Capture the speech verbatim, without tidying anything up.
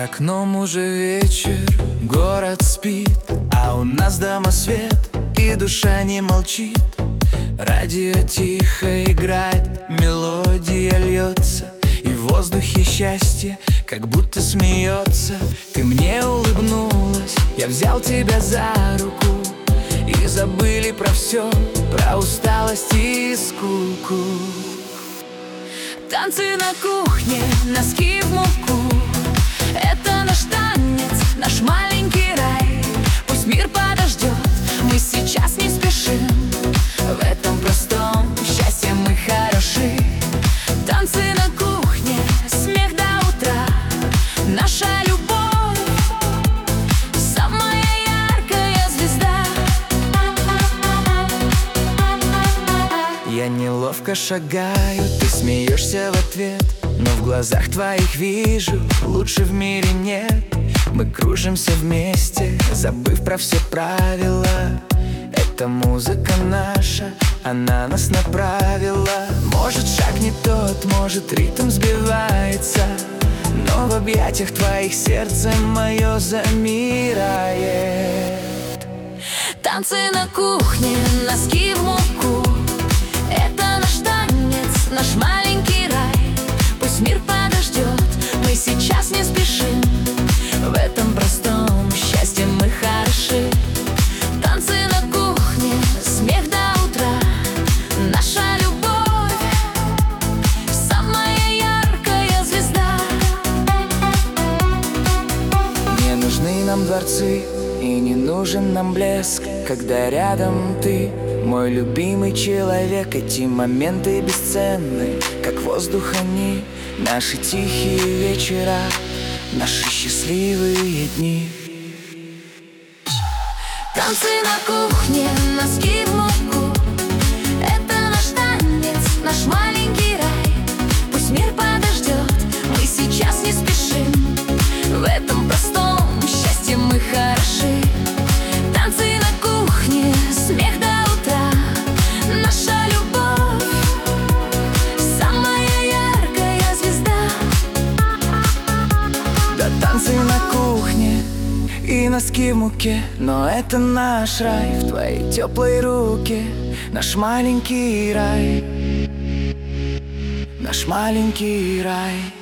окном уже вечер, город спит, а у нас дома свет, и душа не молчит. Радио тихо играет, мелодия льется, и в воздухе счастье, как будто смеется. Ты мне улыбнулась, я взял тебя за руку, и забыли про все, про усталость и скуку. Танцы на кухне, носки в муку. Это наш танец, наш маленький рай. Пусть мир подождет, мы сейчас не спешим. В этом простом счастье мы хороши. Танцы на кухне, смех до утра. Наша любовь, самая яркая звезда. Я неловко шагаю, ты смеешься в ответ, но в глазах твоих вижу, лучше в мире нет. Мы кружимся вместе, забыв про все правила. Эта музыка наша, она нас направила. Может, шаг не тот, может, ритм сбивается, но в объятиях твоих сердце мое замирает. Танцы на кухне, носки в муку. Это наш танец, наш маленький рай. Пусть мир подождет, мы сейчас не спешим. В этом простом счастье мы хороши. Танцы на кухне, смех до утра. Наша любовь, самая яркая звезда. Не нужны нам дворцы, и не нужен нам блеск, когда рядом ты, мой любимый человек. Эти моменты бесценны, как воздух они, наши тихие вечера, наши счастливые дни. Танцы на кухне, носки в муку. Это наш танец, наш маленький рай. Пусть мир подождет, мы сейчас не спешим. В этом простом счастье мы хороши. Танцы на кухне, смех до утра. Наша любовь, самая яркая звезда. Да, танцы на кухне и носки в муке, но это наш рай. В твоей теплой руке наш маленький рай, наш маленький рай.